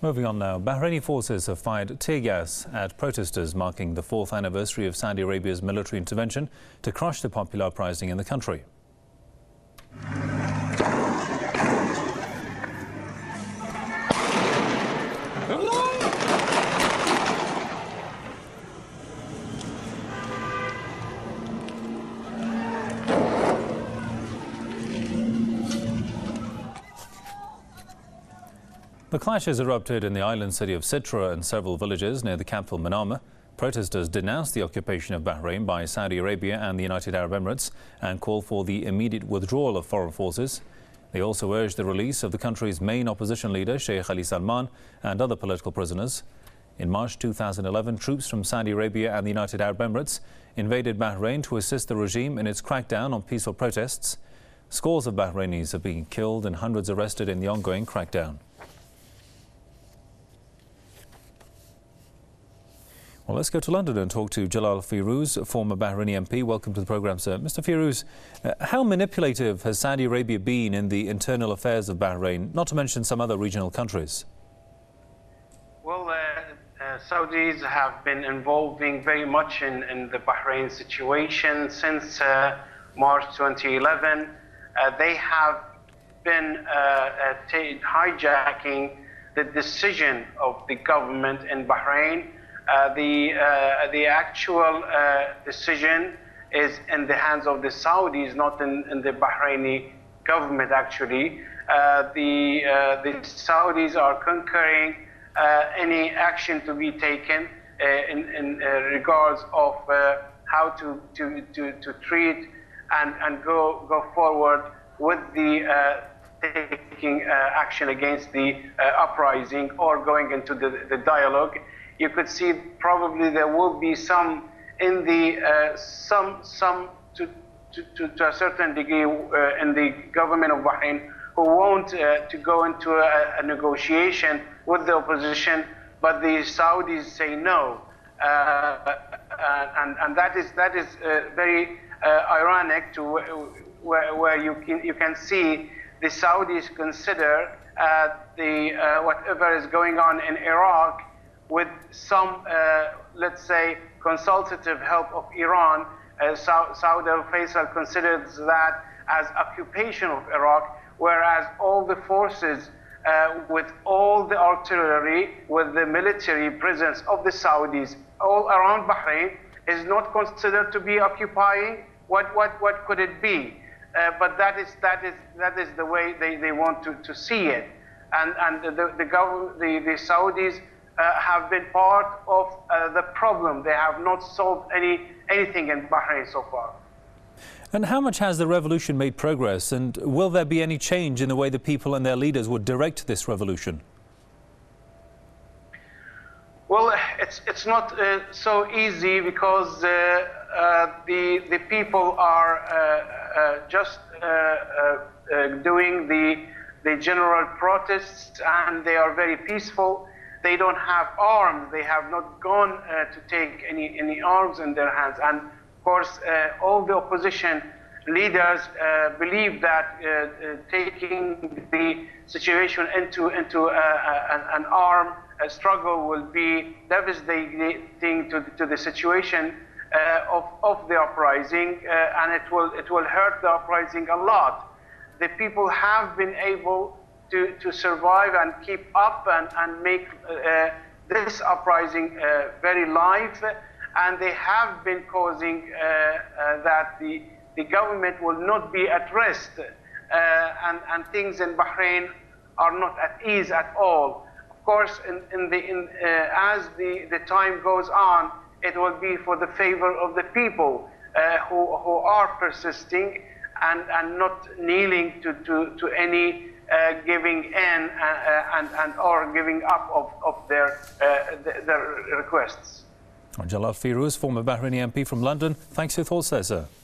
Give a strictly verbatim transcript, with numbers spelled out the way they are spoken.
Moving on now, Bahraini forces have fired tear gas at protesters marking the fourth anniversary of Saudi Arabia's military intervention to crush the popular uprising in the country. The clashes erupted in the island city of Sitra and several villages near the capital Manama. Protesters denounced the occupation of Bahrain by Saudi Arabia and the United Arab Emirates and called for the immediate withdrawal of foreign forces. They also urged the release of the country's main opposition leader, Sheikh Ali Salman, and other political prisoners. In March two thousand eleven, troops from Saudi Arabia and the United Arab Emirates invaded Bahrain to assist the regime in its crackdown on peaceful protests. Scores of Bahrainis have been killed and hundreds arrested in the ongoing crackdown. Well, let's go to London and talk to Jalal Firouz, former Bahraini M P. Welcome to the programme, sir. Mister Firouz, uh, how manipulative has Saudi Arabia been in the internal affairs of Bahrain, not to mention some other regional countries? Well, uh, uh, Saudis have been involving very much in, in the Bahrain situation since uh, March twenty eleven. Uh, they have been uh, uh, hijacking the decision of the government in Bahrain. Uh, the, uh, the actual uh, decision is in the hands of the Saudis, not in, in the Bahraini government, actually. Uh, the, uh, the Saudis are concurring uh, any action to be taken uh, in, in uh, regards of uh, how to, to, to, to treat and, and go, go forward with the uh, taking uh, action against the uh, uprising or going into the, the dialogue. You could see probably there will be some in the uh, some some to, to, to, to a certain degree uh, in the government of Bahrain who want uh, to go into a, a negotiation with the opposition, but the Saudis say no, uh, and and that is that is uh, very uh, ironic to where, where you can you can see the Saudis consider uh, the uh, whatever is going on in Iraq with some, uh, let's say, consultative help of Iran. uh, Saud al-Faisal considers that as occupation of Iraq, whereas all the forces uh, with all the artillery, with the military presence of the Saudis all around Bahrain is not considered to be occupying. What, what, what could it be? Uh, but that is, that is, that is the way they, they want to, to see it. And, and the, the, government, the, the Saudis Uh, have been part of uh, the problem. They have not solved any anything in Bahrain so far. And how much has the revolution made progress, and will there be any change in the way the people and their leaders would direct this revolution? Well, it's it's not uh, so easy because uh, uh, the the people are uh, uh, just uh, uh, uh, doing the the general protests, and they are very peaceful. They don't have arms. They have not gone uh, to take any, any arms in their hands. And of course, uh, all the opposition leaders uh, believe that uh, uh, taking the situation into, into uh, uh, an, an armed uh, struggle will be devastating to, to the situation uh, of, of the uprising, uh, and it will, it will hurt the uprising a lot. The people have been able To, to survive and keep up and, and make uh, this uprising uh, very live, and they have been causing uh, uh, that the, the government will not be at rest, uh, and, and things in Bahrain are not at ease at all. Of course, in, in the, in, uh, as the, the time goes on, it will be for the favor of the people uh, who, who are persisting and, and not kneeling to, to, to any Uh, giving in uh, and, and or giving up of, of their, uh, their requests. Jalal Firouz, former Bahraini M P from London, thanks for your thoughts there, sir.